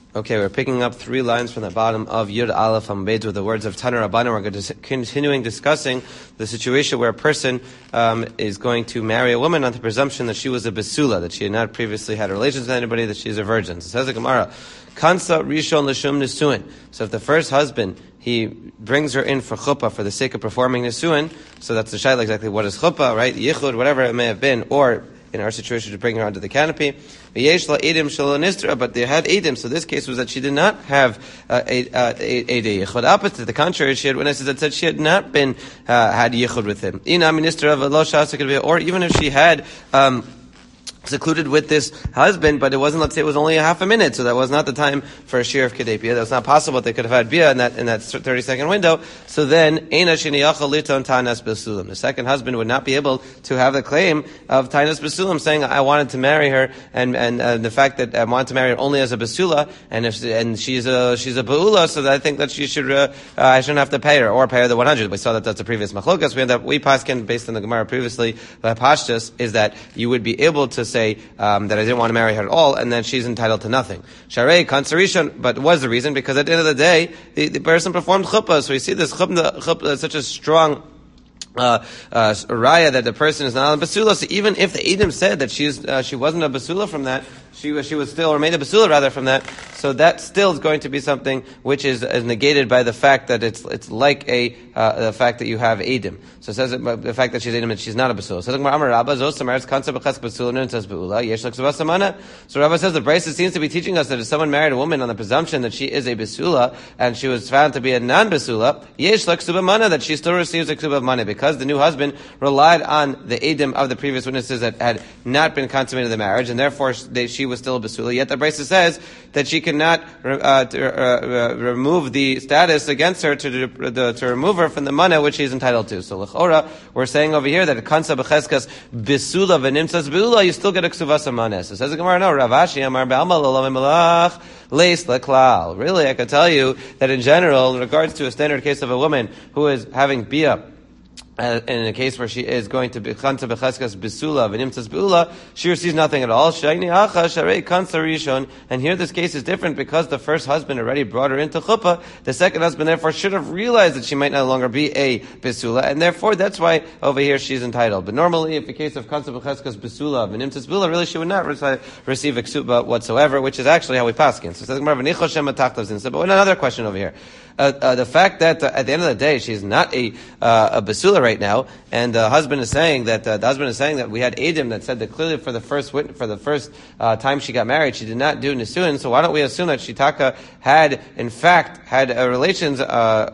Okay, we're picking up 3 lines from the bottom of Yud Aleph Ambeid with the words of Taner Rabbanan. We're going to continuing discussing the situation where a person is going to marry a woman on the presumption that she was a besula, that she had not previously had relations with anybody, that she's a virgin. So says the Gemara, Kansa Rishon L'Shum Nisuin. So if the first husband, he brings her in for chuppah for the sake of performing nisuin, so that's the shayla exactly what is chuppah, right? Yichud, whatever it may have been, or in our situation to bring her onto the canopy. But they had edim, so this case was that she did not have a yichud. Opposite, to the contrary, she had witnesses that said she had not been had yichud with him. Or even if she had secluded with this husband, but it wasn't, let's say it was only a half a minute, so that was not the time for a shir of kedei bia. That was not possible. They could have had bia in that 30-second window. So then, the second husband would not be able to have the claim of tainas besulam, saying, I wanted to marry her, and the fact that I wanted to marry her only as a besula, and she's a beula, so that I think that she should, I shouldn't have to pay her, or pay her the 100. We saw that that's the previous machlokas. We paskin, based on the Gemara previously, by Pashtus, is that you would be able to say that I didn't want to marry her at all, and then she's entitled to nothing. Sharei Kansarishan, but was the reason, because at the end of the day, the person performed chuppah, so we see this chuppah such a strong raya that the person is not a basula. So even if the Edom said that she wasn't a basula from that, she was still, or made a basula rather from that, so that still is going to be something which is negated by the fact that it's like the fact that you have Edom. So it says the fact that she's Edom and she's not a basula. So Rabba says the Brisa seems to be teaching us that if someone married a woman on the presumption that she is a basula and she was found to be a non-basula, yesh l'ksuba mana, that she still receives a ksuba mana, because the new husband relied on the Edom of the previous witnesses that had not been consummated the marriage, and therefore she was still a basula. Yet the Brisa says that she cannot remove the status against her to remove her from the mana which she is entitled to. So l'chora, we're saying over here that kansa b'cheskas basula v'nimtzas beula, you still get a ksuvasa mana. So says the Gemara, no, Rav Ashi amar b'alma lo melach leis leklal. Really, I can tell you that in general, in regards to a standard case of a woman who is having bia, in a case where she is going to be chanta becheskas besula v'nimtzas beula, she receives nothing at all. Shayni acha sharei kansa rishon. And here this case is different because the first husband already brought her into chuppah. The second husband therefore should have realized that she might no longer be a besula, and therefore that's why over here she's entitled. But normally, if the case of kansa becheskas besula v'nimtzas beula, really she would not receive a ksuba whatsoever, which is actually how we paskin. So it says but another question over here. The fact that at the end of the day she's not a basula right now, and the husband is saying that we had Edom that said that clearly for the first time she got married she did not do nisuin. So why don't we assume that Shitaka had in fact had relations of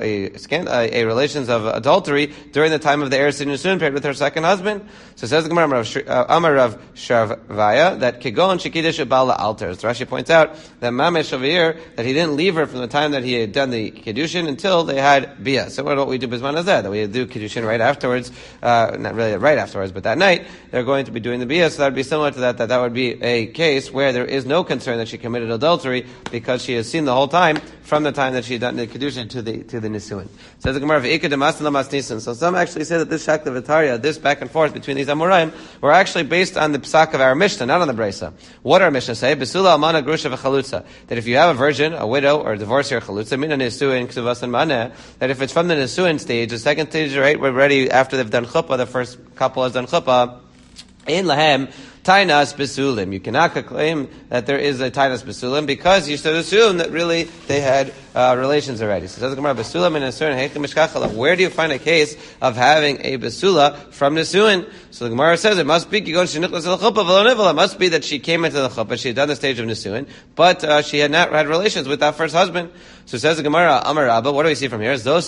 adultery during the time of the eretz nisuin period with her second husband? So says the Gemara Amar Rav Shavaya that Kigon Shekidish Bala Alter. So Rashi points out that Mamesh over here that he didn't leave her from the time that he had done the Kiddushin until they had Bia. So what we do Bisman is that we do Kiddushin right afterwards, not really right afterwards, but that night they're going to be doing the Bia, so that would be similar to that would be a case where there is no concern that she committed adultery because she has seen the whole time from the time that she had done the Kiddushin to the Nisuin. Says the Gemara, so some actually say that this Shakta Vitaria, this back and forth between these Amoraim, were actually based on the Psak of our Mishnah, not on the Brisa. What our Mishnah say? Besula Almana Grusha V'Chalutza. That if you have a virgin, a widow, or a divorcee or Chalutza, Mina Nisuin Ksuvas and Maneh, that if it's from the Nisuin stage, the second stage, right, we're ready after they've done Chuppah, the first couple has done Chuppah, in Lahem, Tainas Besulim. You cannot claim that there is a Tainas Besulim because you should assume that really they had relations already. So says the Gemara, Besulim in Nisuin, where do you find a case of having a Besula from Nisuin? So the Gemara says it must be it must be that she came into the chuppah, she had done the stage of Nisuin, but she had not had relations with that first husband. So says the Gemara, Amar Rabba, what do we see from here? That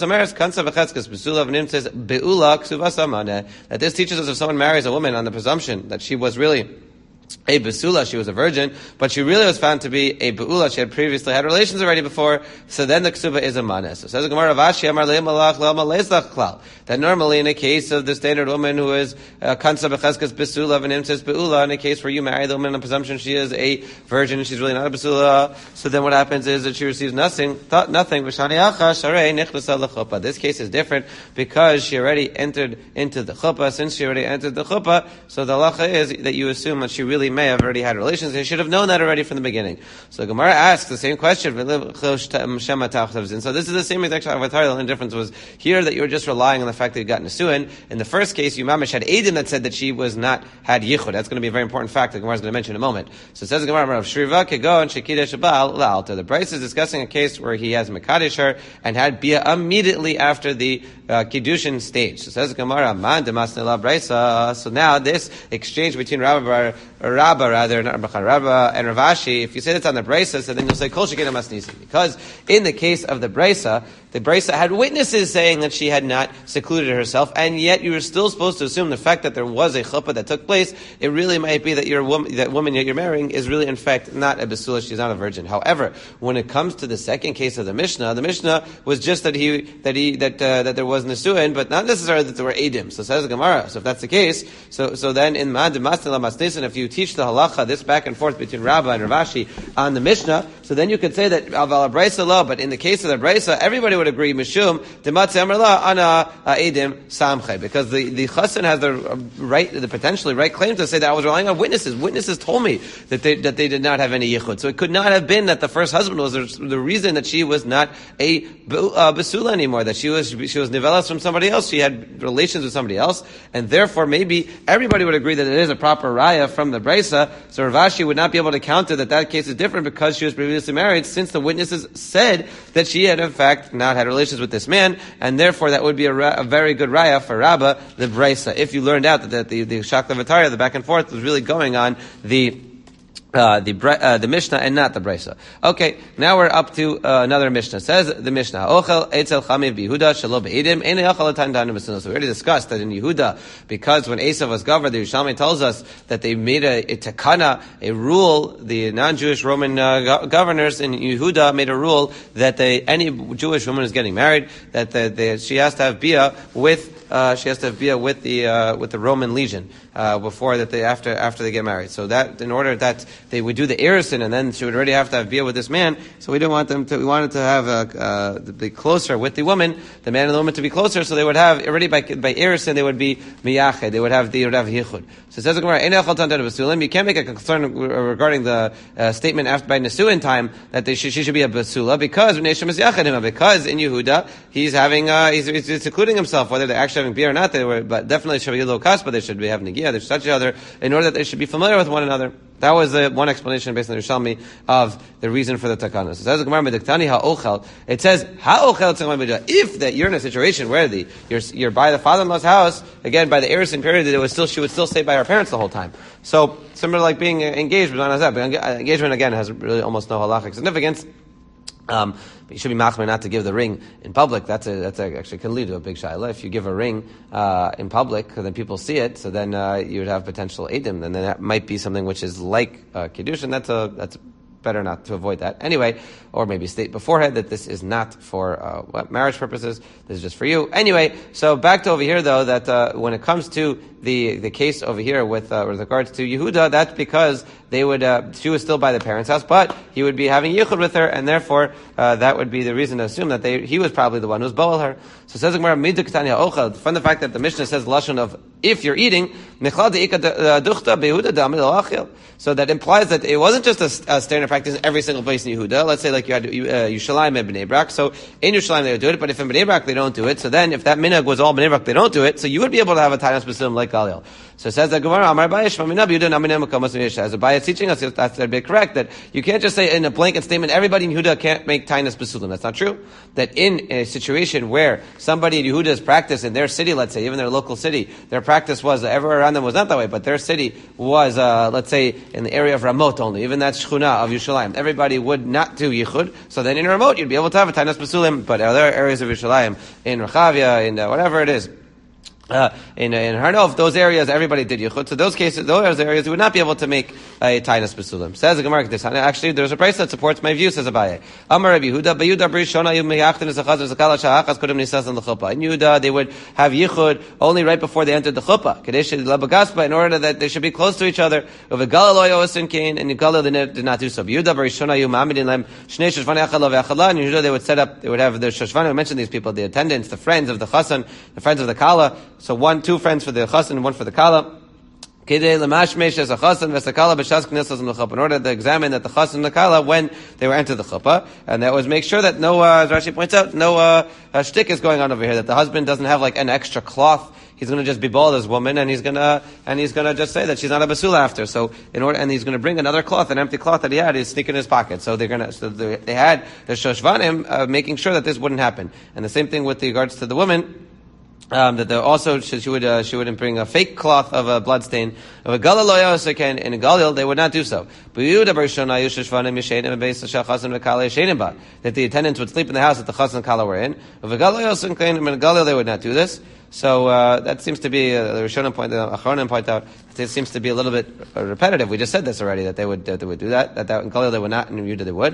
this teaches us if someone marries a woman on the presumption that she was really a basula, she was a virgin, but she really was found to be a beula. She had previously had relations already before, so then the ksuba is a manes. So says the Gemara, that normally in a case of the standard woman who is kansa becheskas basula v'nimtzes beula, in a case where you marry the woman on presumption she is a virgin and she's really not a basula, so then what happens is that she receives nothing. This case is different because she already entered into the chuppah. Since she already entered the chuppah, so the halacha is that you assume that she really really may have already had relations. He should have known that already from the beginning. So the Gemara asks the same question. And so this is the same exact avatar. The only difference was here that you were just relying on the fact that you got Nesuin. In the first case, you mamish had Eidim that said that she was not had Yichud. That's going to be a very important fact that the Gemara is going to mention in a moment. So it says the Gemara of Shriva Kegon Shekidesh Baal La'alta. The Bryce is discussing a case where he has Mekadesh her and had Bia immediately after the Kiddushin stage. So it says the Gemara Man Demasne La Brysa. So now this exchange between Rabba and Ravashi, if you say that's on the Brysa, so then you'll say Kol Shekinah Masnisi. Because in the case of the Brysa had witnesses saying that she had not secluded herself, and yet you were still supposed to assume the fact that there was a chuppah that took place. It really might be that that woman that you're marrying is really in fact not a basula; she's not a virgin. However, when it comes to the second case of the Mishnah was just that there was nesuin, but not necessarily that there were edim. So says the Gemara. So if that's the case, so then in Ma'ad Masnila Masnisin, if you teach the halacha this back and forth between Rabbah and Ravashi on the Mishnah, so then you could say that Aval Braysa law. But in the case of the Braysa, everybody would agree Mishum Dematze Amrla Ana Edim Samche, because the chassan has the potentially right claim to say that I was relying on witnesses. Witnesses told me that they did not have any yichud. So it could not have been that the first husband was the reason that she was not a basula anymore. That she was nivelas from somebody else. She had relations with somebody else, and therefore maybe everybody would agree that it is a proper raya from the Braysa. So Ravashi would not be able to counter that case is different because she was previously married, since the witnesses said that she had in fact not had relations with this man, and therefore that would be a very good raya for Rabbah, the Braysa. If you learned out that the Shakla V'Tarya, the back and forth, was really going on the Mishnah and not the Braysa. Okay, now we're up to another Mishnah. Says the Mishnah, Ochel Eitzel Chamiv Yehuda Shelo Be'edim Ein Ochel Atan Danu B'Sunos. So we already discussed that in Yehuda, because when Esav was governed, the Yerushalmi tells us that they made a takana, a rule. The non-Jewish Roman governors in Yehuda made a rule that any Jewish woman who's getting married, that she has to have bia with the Roman legion before that after they get married. So that in order that they would do the erison, and then she would already have to have bia with this man. So we didn't want them to. We wanted to have to be closer with the woman, the man and the woman to be closer. So they would have already by erison they would be miyached. They would have yichud. So it says the Gemara, you can't make a concern regarding the statement after by nesuin time that she should be a basula because in Yehuda he's having he's secluding himself, whether they're actually having beer or not. But definitely should be a little cuss, but they should be having negia. They should touch each other in order that they should be familiar with one another. That was one explanation based on the Yerushalmi of the reason for the takana. So it says the Gemara Medaktani ha'ochel. It says ha'ochel. If that you're in a situation where you're by the father-in-law's house, again by the erison period, she would still stay by her parents the whole time. So similar like being engaged, but engagement again has really almost no halachic significance. But you should be machmir not to give the ring in public. That's actually can lead to a big shaila. If you give a ring in public, then people see it. So then you would have potential edim, and then that might be something which is like kiddush, and that's better not to avoid that anyway. Or maybe state beforehand that this is not for marriage purposes. This is just for you anyway. So back to over here though, that when it comes to the case over here with regards to Yehuda, that's because she was still by the parents' house, but he would be having yichud with her, and therefore that would be the reason to assume that he was probably the one who's boel her. So it says the from the fact that the Mishnah says lashon of if you're eating, so that implies that it wasn't just a standard practice in every single place in Yehuda. Let's say like you had Yerushalayim and Bnei Brak, so in Yerushalayim they would do it, but if in Bnei Brak they don't do it, so then if that minhag was all Bnei Brak they don't do it, so you would be able to have a tainus b'sulim like Galil. So it says that Gemara Amar Abaye Shmamina Yehuda Namina Mekamas Yesha. As Abaye is teaching us, that's to be correct that you can't just say in a blanket statement everybody in Yehuda can't make tainus b'sulim. That's not true. That in a situation where somebody in Yehuda's practice in their city, let's say even their local city, their practice was everywhere around them was not that way, but their city was let's say in the area of Ramot only, even that shchuna of Yerushalayim, everybody would not do yichud. So then in Ramot you'd be able to have a tainus b'sulim, but other areas of Yerushalayim, in Rechavia, in whatever it is. In Harnov, those areas, everybody did yichud. So those areas, you would not be able to make a tainus b'sulim. Says the Gemara, actually, there's a price that supports my view, says Abaye. Amar Rabbi Yehuda, Yehuda Brishona Yom Meyachtin Esachaz Zakala Shahachas Kodem Nisas in the chuppah. In Yehuda, they would have yichud only right before they entered the chuppah. Kadesh Labagaspa, in order that they should be close to each other. Of a Galil Oyosin Kain, and Galil they did not do so. Yehuda Brishona Yom Amidin Lem Shnei Shashvan Echad Lo Ve'Echad. In Yehuda, they would have the Shashvan. We mentioned these people, the attendants, the friends of the chassan, the friends of the kala. So 2 friends for the chassan and 1 for the kala. In order to examine that the chassan and the kala when they were entered the chuppah, and that was make sure that no, as Rashi points out, no shtick is going on over here. That the husband doesn't have like an extra cloth. He's going to just be bald as woman, and he's going to just say that she's not a basula after. So and he's going to bring another cloth, an empty cloth that he had, he's sneaking in his pocket. So they had the shoshvanim making sure that this wouldn't happen. And the same thing with regards to the woman. That also she wouldn't bring a fake cloth of a blood stain of a galil loyos in a galil they would not do so. That the attendants would sleep in the house that the chassan and kala were in. Of a galil they would not do this. So that seems to be the Rishonim point, the Achronim point out. It seems to be a little bit repetitive. We just said this already that they would do that. That in Galil they would not, and in Yehuda they would.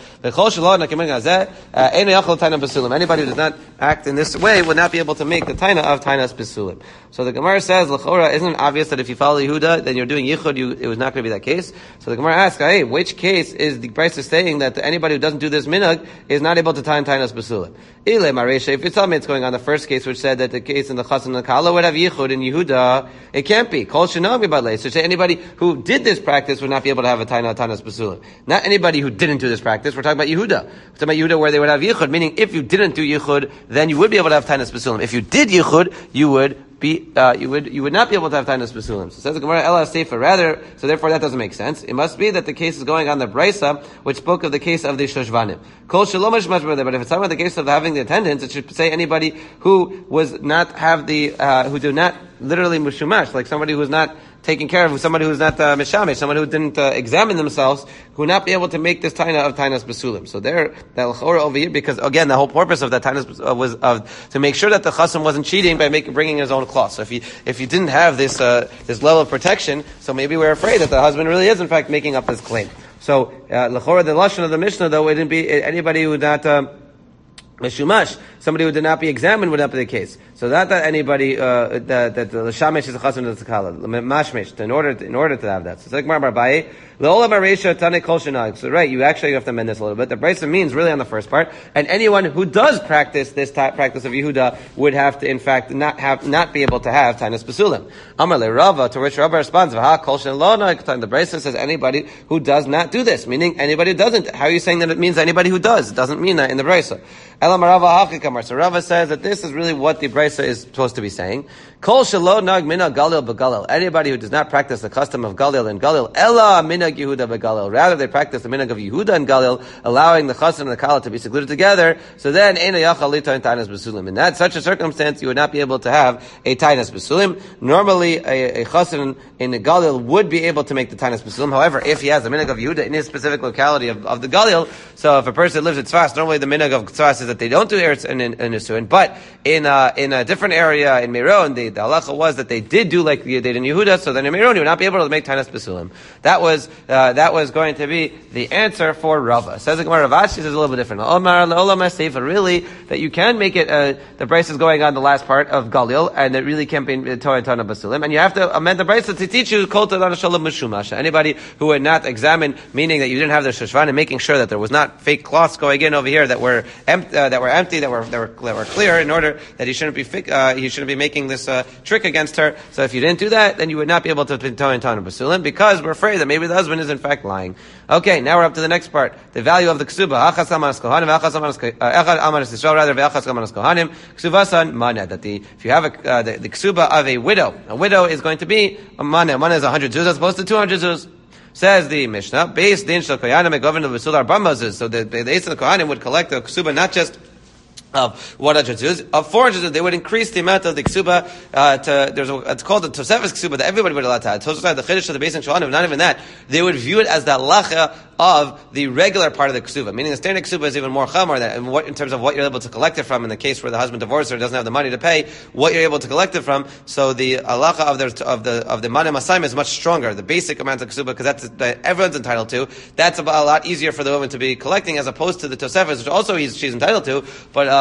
Anybody who does not act in this way would not be able to make the taina of tainas besulim. So the Gemara says, l'chora, isn't it obvious that if you follow Yehuda, then you're doing yichud? It was not going to be that case. So the Gemara asks, hey, which case is the Brisa saying that anybody who doesn't do this minhag is not able to tie tainas besulim? If you tell me it's going on the first case, which said that the case in the chassan and the kala would have yichud in Yehuda, it can't be. Kol shenami balei. So say anybody who did this practice would not be able to have a tainas besulim. Not anybody who didn't do this practice. We're talking about Yehuda. We're talking about Yehuda where they would have yichud, meaning if you didn't do yichud, then you would be able to have tainas besulim. If you did yichud, you would not be able to have tainas besulim. So says the Gemara Ela Sefer, rather, so therefore that doesn't make sense. It must be that the case is going on the Brisa, which spoke of the case of the Shoshvanim. Kol Shalomash Mashmar, but if it's talking about the case of having the attendants, it should say anybody who was not have the who do not literally mushumash, like somebody who's not taking care of, somebody who's not mishamish, someone who didn't examine themselves, who would not be able to make this taina of tainas besulim. So there, that l'chora over here, because again, the whole purpose of that tainas was to make sure that the chassan wasn't cheating by bringing his own cloth. So if you didn't have this level of protection, so maybe we're afraid that the husband really is in fact making up this claim. So l'chora, the lashon of the Mishnah, though, it didn't be anybody who would not Meshumash, somebody who did not be examined would not be the case. So that anybody that the shamesh is a chassan and the kala mashmesh in order to have that. So it's like Mar Barbai. So right, you actually have to amend this a little bit. The Brisa means really on the first part, and anyone who does practice this practice of Yehuda would have to, in fact, not be able to have tainas besulim. Amar le Rava, to which Rava responds, the Brisa says anybody who does not do this, meaning anybody who doesn't. How are you saying that it means anybody who does? It doesn't mean that in the Brisa. So Rava says that this is really what the Brisa is supposed to be saying. Kol shelo nag mina galil begalil. Anybody who does not practice the custom of galil and galil, ella minag Yehuda begalil. Rather, they practice the minag of Yehuda and galil, allowing the chassan and the kala to be secluded together. So then, eina yachal litain tainas besulim. In that such a circumstance, you would not be able to have a tainas besulim. Normally, a chassan in the galil would be able to make the tainas besulim. However, if he has the minag of Yehuda in his specific locality of the galil, so if a person lives at Tzfas, normally the minag of Tzfas is that they don't do eretz in Nisuin, but in a different area in Meron, the halacha was that they did do like they did in Yehuda, so then in Meron you would not be able to make tainas besulim. That was going to be the answer for Rava. Says the Gemara, Rav Ashi says a little bit different. Really, that you can make it, the Brisa is going on the last part of Galil, and it really can't be Torah and Tana Basulim, and you have to amend the Brisa to teach you Kol Tadana Shalom Meshumash. Anybody who would not examine, meaning that you didn't have the Shoshvan, and making sure that there was not fake cloths going in over here that were empty, that were clear, in order that he shouldn't be making this trick against her. So if you didn't do that, then you would not be able to Torah and Tana Basulim, because we're afraid that maybe the husband is in fact lying. Okay, now we're up to the next part. The value of the ksuba. If you have the ksuba of a widow is going to be a mana. Mana is 100 zuz as opposed to 200 zuz. Says the Mishnah, based din shel kohanim and governor of Visular Bamazuz. So the Eis and the Kohanim would collect the ksuba not just of 100 zuz, of 400 zuz. They would increase the amount of the ksuba it's called the Tosefes ksuba that everybody would allow to have. Tosefes the chiddush of the basic shalanim, not even that. They would view it as the halacha of the regular part of the ksuba, meaning the standard ksuba is even more chamor in terms of what you're able to collect it from. In the case where the husband divorces or doesn't have the money to pay, what you're able to collect it from. So the halacha of the manim asayim is much stronger. The basic amount of ksuba, because that everyone's entitled to, that's a lot easier for the woman to be collecting as opposed to the Tosefes, which also she's entitled to, but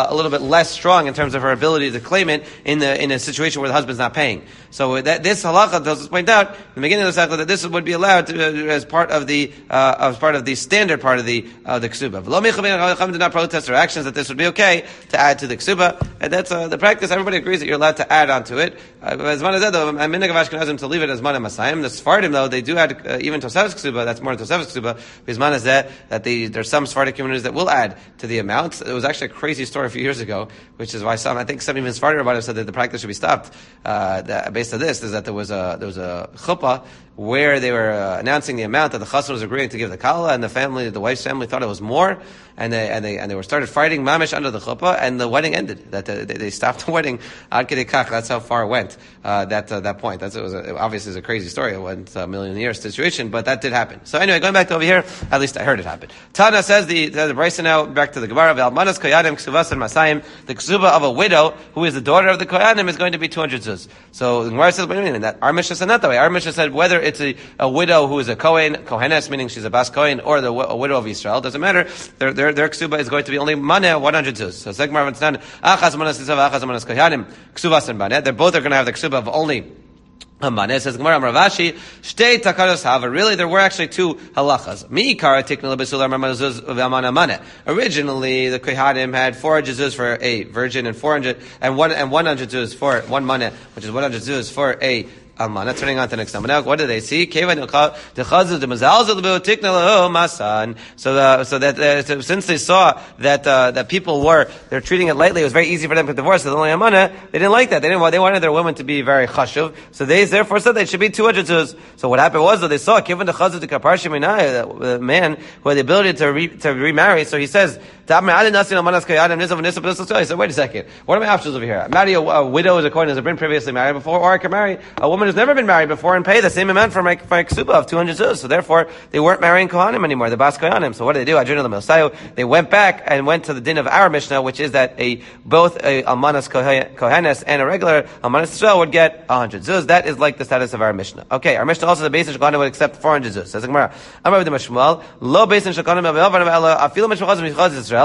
a little bit less strong in terms of her ability to claim it in a situation where the husband's not paying. So this halacha does point out in the beginning of the cycle that this would be allowed as part of the standard part of the ksuba. V'lo did not protest their actions that this would be okay to add to the ksuba, and that's the practice. Everybody agrees that you're allowed to add onto it. As Mana said, though, I'm minhag of Ashkenazim to leave it as Mana Masayim. The Sephardim, though, they do add even Tosefes ksuba. That's more than Tosefes ksuba because Mana said that there's some Sephardic communities that will add to the amount. It was actually a crazy story a few years ago, which is why I think some even Sephardim Rabbanim said that the practice should be stopped. Based on this, is that there was a chuppah where they were announcing the amount that the chassan was agreeing to give the kala, and the wife's family thought it was more, and they were started fighting mamish under the chuppah, and the wedding ended. That they stopped the wedding ad kedei kach. That's how far it went. That point. Obviously is a crazy story. It went a million-year situation, but that did happen. So anyway, going back to over here, at least I heard it happen. Tana says the Brisa now back to the Gemara. Ve'almanas koyanim ksuvas and masayim. The ksuba of a widow who is the daughter of the koyanim is going to be 200 zuz. So the Gemara says, wait a minute, that our Mishnah said not that way. Our Mishnah said whether it's a widow who is a kohenes, meaning she's a bas kohen, or a widow of Yisrael, doesn't matter. Their ksuba is going to be only maneh 100 zuz. So Zegmar understand achas manas tisav achas manas kohanim ksuvas and maneh. They both are going to have the ksuba of only a maneh. Says Gemara Ravashi shtei takados hava. Really, there were actually two halachas. Mi kara tikna lebesular mamazuz v'amana maneh. Originally, the kohanim had 400 zuz for a virgin and 100 zuz for one maneh, which is 100 zuz for a Almana. Turning on to the next number. Now, what do they see? So since they saw that people they're treating it lightly, it was very easy for them to divorce. So the only amana, they didn't like that. They wanted their women to be very chashuv. So they therefore said they should be 200 zuz. So what happened was that they saw given the chazud to kaparshim minai, the man who had the ability to remarry. So he says, he said, wait a second. What are my options over here? I marry a widow as a kohen who's been previously married before, or I can marry a woman who's never been married before and pay the same amount for my ksuba of 200 zuz. So therefore, they weren't marrying kohanim anymore, the bas kohanim. So what did they do? They went back and went to the din of our Mishnah, which is that both a almanas kohenes and a regular almanas Yisrael would get 100 zuz. That is like the status of our Mishnah. Okay, our Mishnah also, the basis kohanim would accept 400 zuz. Says the Gemara, Amar Rabbi Mashmuel, lo basin shkohanim afilu mishmachazim Israel,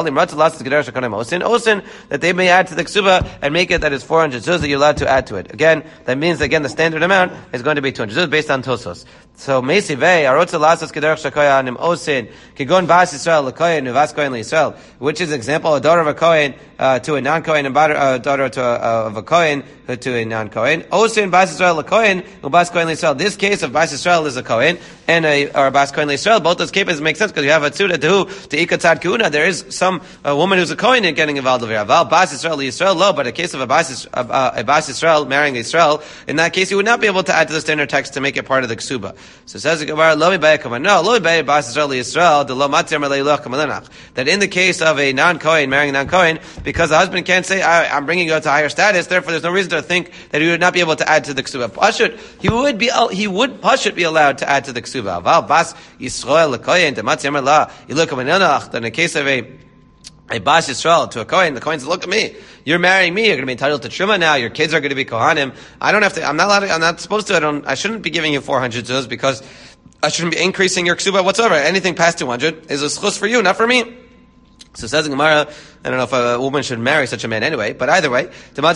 that they may add to the ksuba and make it that is 400 zuz that you're allowed to add to it. Again, that means the standard amount is going to be 200 zuz based on Tosos. So Meisi Vei Arotza Lasas Kederach Shakoya Nim Osin Kigon Bas Yisrael Lekoyen Uvas Kohen Yisrael, which is an example, a daughter of a Kohen to a non-Kohen, and daughter of a Kohen to a non-Kohen. Osin Bas Yisrael Lekoyen Ubas Kohen Yisrael. This case of Bas Yisrael is a Kohen or a Bas Kohen Yisrael. Both those cases make sense because you have a Tzuda to Ikatzad Kuna. There is some woman who's a Kohen getting involved over here. Val Bas Yisrael Yisrael lo, but a case of a Bas Yisrael marrying Yisrael, in that case you would not be able to add to the standard text to make it part of the ksuba. So it says the Gemara, lo mi bayakama. No, lo mi bayakama Bas Yisrael Yisrael de lo matir malei loch kamalenach. That in the case of a non-Kohen marrying a non-Kohen, because the husband can't say, I'm bringing you to higher status, therefore there's no reason to think that he would not be able to add to the ksuba. Pashut, he would Pashut be allowed to add to the ksuba. Val Bas Yisrael lekohen de matir malei loch kamalenach. Then in the case of a Bas Yisrael to a Kohen, the Kohen says, look at me. You're marrying me. You're going to be entitled to Truma now. Your kids are going to be Kohanim. I'm not supposed to, I shouldn't be giving you 400 zuz because I shouldn't be increasing your ksuba whatsoever. Anything past 200 is a schus for you, not for me. So says in Gemara, I don't know if a woman should marry such a man anyway, but either way, says the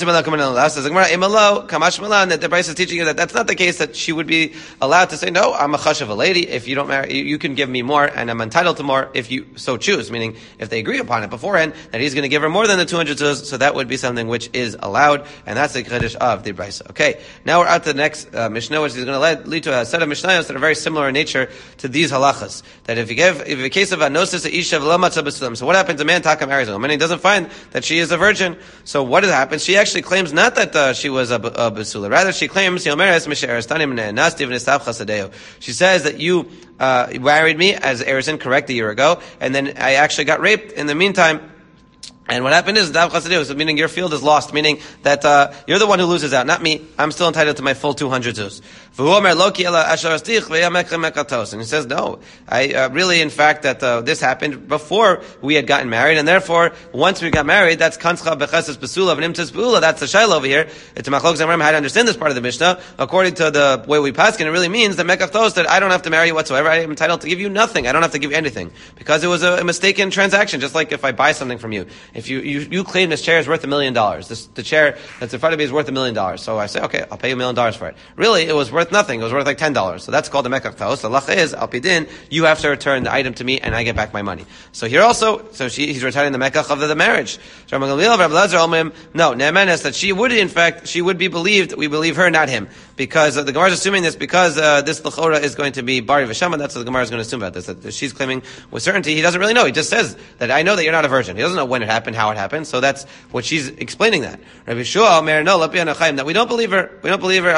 Brisa is teaching you that that's not the case, that she would be allowed to say, no, I'm a chash of a lady. If you don't marry, you can give me more, and I'm entitled to more if you so choose. Meaning, if they agree upon it beforehand, that he's going to give her more than the 200 zuz, so that would be something which is allowed, and that's the chiddush of the Brisa. Okay, now we're out to the next Mishnah, which is going to lead to a set of Mishnayos that are very similar in nature to these halachas. That if a case of anosis isha v'lo matzah b'sulam, so what happens? A man taka marries a woman, and he doesn't find that she is a virgin. So what has happened? She actually claims not that she was a basula. Rather, she claims she says that you married me as heirs incorrect a year ago, and then I actually got raped in the meantime. And what happened is, meaning your field is lost, meaning that you're the one who loses out, not me. I'm still entitled to my full 200 zuz. And he says, no, I really, in fact, that this happened before we had gotten married, and therefore, once we got married, that's kanscha becheses besula v'nimtzes beula. That's the shaila over here. It's machlok zamram how to understand this part of the Mishnah. According to the way we paskin, it really means that mekachtos, that I don't have to marry you whatsoever. I am entitled to give you nothing. I don't have to give you anything because it was a mistaken transaction. Just like if I buy something from you if you claim this chair is worth $1 million, the chair that's in front of me is worth $1 million. So I say, okay, I'll pay you $1 million for it. Really, it was worth nothing. It was worth like $10. So that's called the mekach taos. The halacha is, al pidin, you have to return the item to me and I get back my money. So here also, he's returning the mekach of the marriage. No, ne'emenes, that she would be believed, we believe her, not him. Because the Gemara is assuming this, because this l'chora is going to be bari v'shama, that's what the Gemara is going to assume about this, that she's claiming with certainty. He doesn't really know. He just says that I know that you're not a virgin. He doesn't know when it happened, how it happened, so that's what she's explaining that. Rabbi Shua, that we don't believe her. We don't believe her.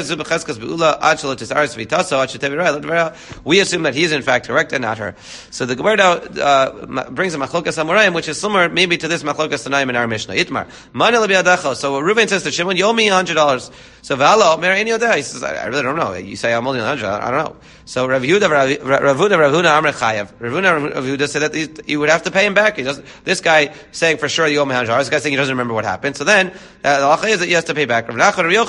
We assume that he's in fact correct and not her. So the Gemara brings a machlokas amoraim, which is similar maybe to this machlokas tanaim in our Mishnah. Itmar. So Reuven says to Shimon, you owe me $100. So he says, I really don't know. You say I'm only 100. I don't know. So Rav Yehuda Amr Chayav. Rav Yehuda said that you would have to pay him back. This guy saying for sure you owe me $100. This guy saying he doesn't remember what happened. So then the halacha is that he has to pay back. Rav Nachman and Rabbi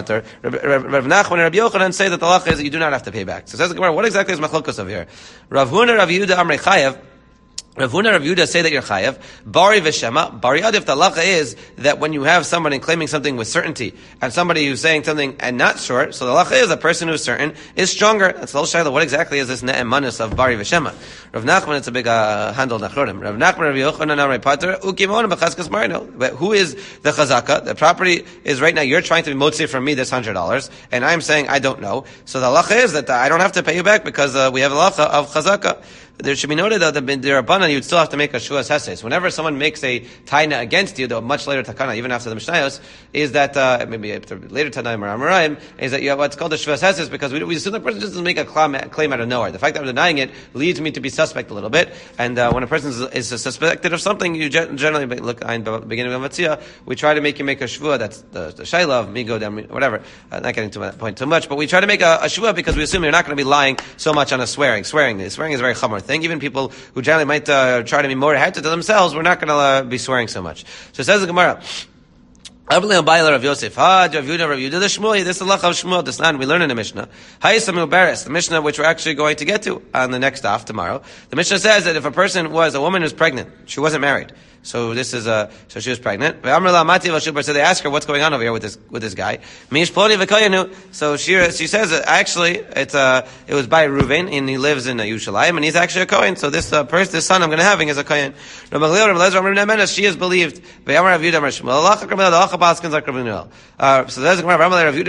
Yochanan say that the halacha is that you do not have to pay back. So says the Gemara, what exactly is machlokas over here? Rav Yehuda Amr Chayav. Rav Huna and Rav Yehuda say that you're chayav. Bari v'shema. Bari adif, the halacha is that when you have somebody claiming something with certainty and somebody who's saying something and not sure, so the halacha is a person who's certain is stronger. That's the whole shayla. What exactly is this ne'emanis of Bari v'shema? Rav Nachman, it's a big handle nachrodim. Rav Nachman, Rav Yochanan, Amrei Pater, ukimon b'chazkas marino. But who is the chazaka? The property is right now, you're trying to be motzi from me this $100, and I'm saying I don't know. So the halacha is that I don't have to pay you back because we have a halacha of chazaka. There should be noted that the Rabbanan, you'd still have to make a shuas heses. Whenever someone makes a taina against you, though much later takana, even after the Mishnayos, is that, maybe after later tanaim or Amoraim, is that you have what's called the shuas heses, because we assume the person just doesn't make a claim out of nowhere. The fact that I'm denying it leads me to be suspect a little bit, and when a person is suspected of something, you generally, look, in the beginning of Matzia, we try to make you make a shvua, that's the shayla of migo, whatever, not getting to that point too much, but we try to make a shvua because we assume you're not going to be lying so much on a swearing. Swearing is a very chamor thing. Even people who generally might try to be more head to themselves, we're not going to be swearing so much. So it says the Gemara, Rav Yosef, Rav Yehuda, this is the halacha of Shmuel. This we learn in the Mishnah. The Mishnah which we're actually going to get to on the next daf tomorrow. The Mishnah says that if a person was a woman who's pregnant, she wasn't married. So this is so she was pregnant. So they ask her what's going on over here with this guy. So she says actually it was by Reuven and he lives in Yerushalayim and he's actually a Kohen. So this son I'm going to have is a Kohen. She is believed. So there's a Gemara.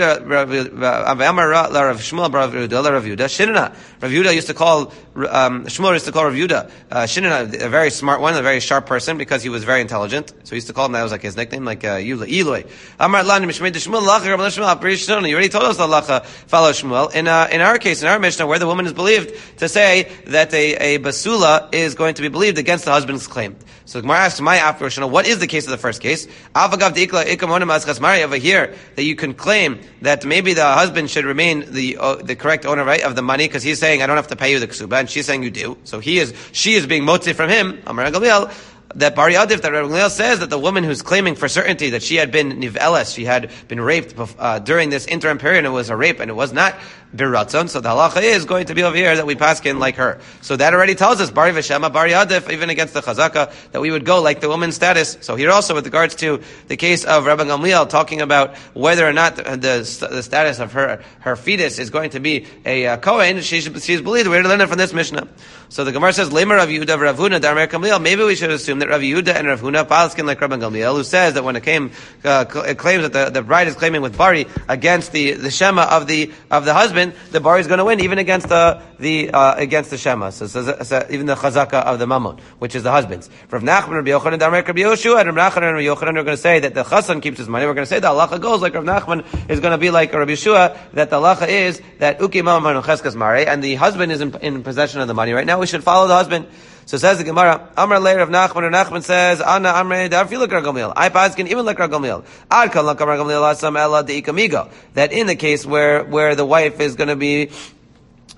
Rav Yehuda used to call Shmuel used to call Rav Yehuda Shinana, a very smart one, a very sharp person, because he was very intelligent. So he used to call him, that was like his nickname, like Eloi. Amar Lan Mishmei Shmuel Lacha Rav Shmuel. You already told us the Lacha follow Shmuel. In our case, in our Mishnah, where the woman is believed to say that a basula is going to be believed against the husband's claim. So the Gemara asks my after what is the case of the first case? Over here, that you can claim that maybe the husband should remain the correct owner, right, of the money, because he's saying I don't have to pay you the ksuba, and she's saying you do. So she is being motzi from him. Amar Gamliel, that Bari Adif, that Rabbi Gamliel says that the woman who's claiming for certainty that she had been niveles, she had been raped during this interim period, and it was a rape, and it was not biratzon. So the halacha is going to be over here that we paskin like her. So that already tells us Bari Veshema, Bari Adif, even against the chazaka, that we would go like the woman's status. So here also, with regards to the case of Rabbi Gamliel talking about whether or not the status of her fetus is going to be a Kohen, she's believed. We're to learn it from this Mishnah. So the Gemara says, Lemer Rav Yehuda, Rav Huna, Damar Gamliel. Maybe we should assume that Rav Yehuda and Rav Huna paskin like Rabbi Gamliel, who says that when it claims that the bride is claiming with Bari against the Shema of the husband, the Bari is going to win even against against the Shema. So even the Chazaka of the Mammon, which is the husband's. Rav Nachman, Rabbi Yochanan, Damar Rabbi Yoshua, and Rav Nachman and Rabbi Yochanan are going to say that the Chassan keeps his money. We're going to say that halacha goes like Rav Nachman is going to be like Rabbi Yoshua, that the halacha is that Uki Mammon Cheskas Mare, and the husband is in possession of the money right now. We should follow the husband. So says the Gemara, Amar Leir of Nachman, or Nachman says, Anna Amre Darfi like Rav Gamliel. I paskin even like Rav Gamliel. Ad kan like Rav Gamliel asam ella de ikamigo. That in the case where the wife is going to be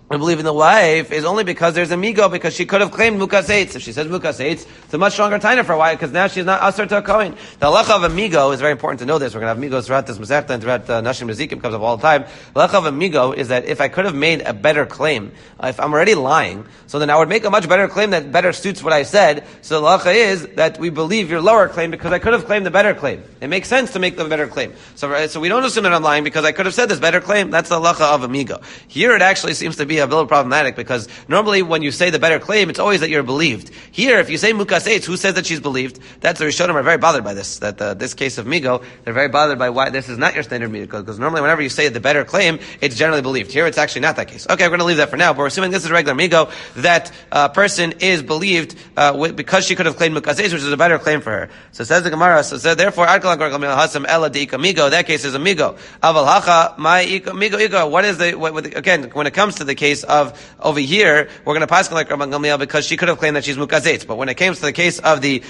I believe in the wife is only because there's a migo, because she could have claimed mukas eitz. If she says mukas eitz, it's a much stronger taina for why, because now she's not asur to a kohen. The halacha of a migo is very important to know this. We're going to have migos throughout this masechta and throughout Nashim Nezikim comes up all the time. The halacha of a migo is that if I could have made a better claim, if I'm already lying, so then I would make a much better claim that better suits what I said. So the halacha is that we believe your lower claim because I could have claimed the better claim. It makes sense to make the better claim. So we don't assume that I'm lying because I could have said this better claim. That's the halacha of a migo. Here it actually seems to be a little problematic because normally when you say the better claim, it's always that you're believed. Here, if you say mukas eitz, who says that she's believed? That's the Rishonim are very bothered by this. That this case of migo, they're very bothered by why this is not your standard migo. Because normally, whenever you say the better claim, it's generally believed. Here, it's actually not that case. Okay, we're going to leave that for now. But we're assuming this is a regular migo that person is believed because she could have claimed mukas eitz, which is a better claim for her. So says the Gemara. So says therefore, hasam ela de migo. That case is a migo. Aval hacha my migo. What is again? When it comes to the case of over here, we're going to pass like Rabban Gamliel because she could have claimed that she's mukas eitz. But when it comes to the case of the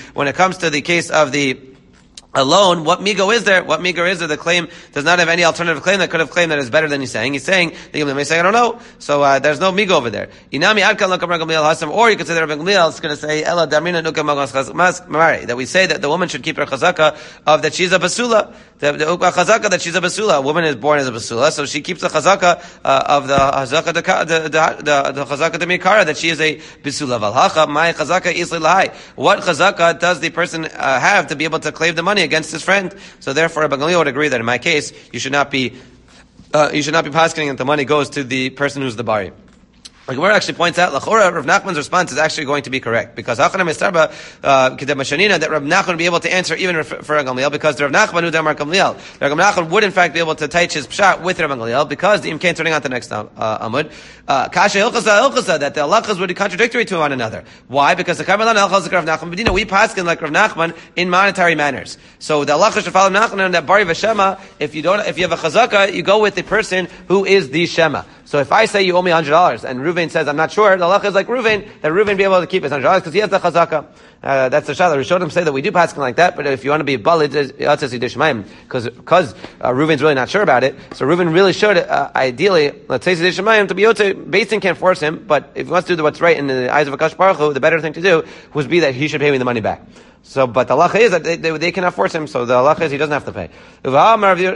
alone, what migo is there? What migo is there? The claim does not have any alternative claim that could have claimed that is better than he's saying. He's saying, the Gamliel may say, I don't know. So, there's no migo over there. Inami adkan lo kamar Gamliel hasam, or you could say that Rabban Gamliel is going to say, Ela darmina nuka magos mamari, that we say that the woman should keep her chazaka of that she's a basula. The chazaka that she's a basula. A woman is born as a basula, so she keeps the chazaka, of the chazaka, the chazaka de mikara, that she is a basula. Valhacha, my chazaka isli lahai. What chazaka does the person, have to be able to claim the money against his friend? So therefore, Rabban Gamliel would agree that in my case, you should not be paskening that the money goes to the person who's the bari. The Gemara actually points out, Lachora, Rav Nachman's response is actually going to be correct. Because Hachana Mestarba, Kedem Mashanina, that Rav Nachman would be able to answer even for Rav Gamliel, because the Rav Nachman who Damar Gamliel. Rav Nachman would in fact be able to teach his pshat with Rav Gamliel, because the Imkain turning on to the next Amud. Kasha Hilchasa, that the halachas would be contradictory to one another. Why? Because the Karmelan halachas like Rav Nachman, Bedina, we paskin like Rav Nachman in monetary manners. So the halachas should follow Nachman, and that Bari Vashema, if you have a chazaka, you go with the person who is the Shema. So if I say you owe me $100, and Reuven says I'm not sure, the halacha is like Reuven, that Reuven be able to keep his $100 because he has the chazaka. That's the shayla. Rishonim say that we do paskin like that, but if you want to be balid, because Reuven's really not sure about it, so Reuven really should ideally, let's say Siddish Shemayim, to be able to, Beis Din can't force him, but if he wants to do what's right in the eyes of Akash Baruch Hu, the better thing to do would be that he should pay me the money back. So, but the halacha is that they cannot force him, so the halacha is he doesn't have to pay. But yet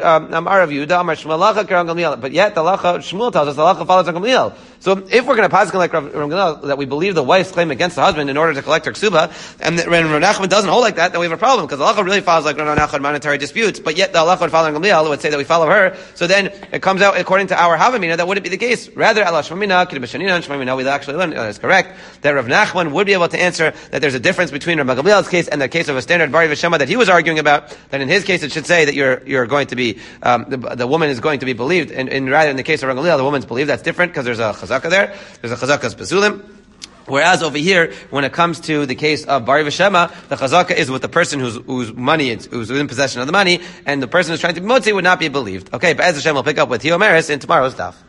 the halacha, Shmuel tells us the halacha follows Gamliel. So if we're going to pass like Rav Gamliel, that we believe the wife's claim against the husband in order to collect her ksuba, and when Rav Nachman doesn't hold like that, then we have a problem, because the halacha really follows like Rav Nachman monetary disputes, but yet the halacha would follow Gamliel would say that we follow her, so then it comes out according to our Havamina that wouldn't be the case. Rather, Allah Shmamina, Kiddush Bashanina, Shmamina, we actually learn that is correct, that Rav Nachman would be able to answer that there's a difference between Rav Gamliel's case and the case of a standard Bari Vashema that he was arguing about, that in his case it should say that you're going to be, the woman is going to be believed, and rather in the case of Rav Gamliel, the woman's believed. That's different, because there's a chazaka there. There's a chazaka's besulim. Whereas over here, when it comes to the case of Bari Vashema, the chazaka is with the person whose money who's in possession of the money, and the person who's trying to be motzi would not be believed. Okay, but as Hashem will pick up with Hiomeris in tomorrow's daf.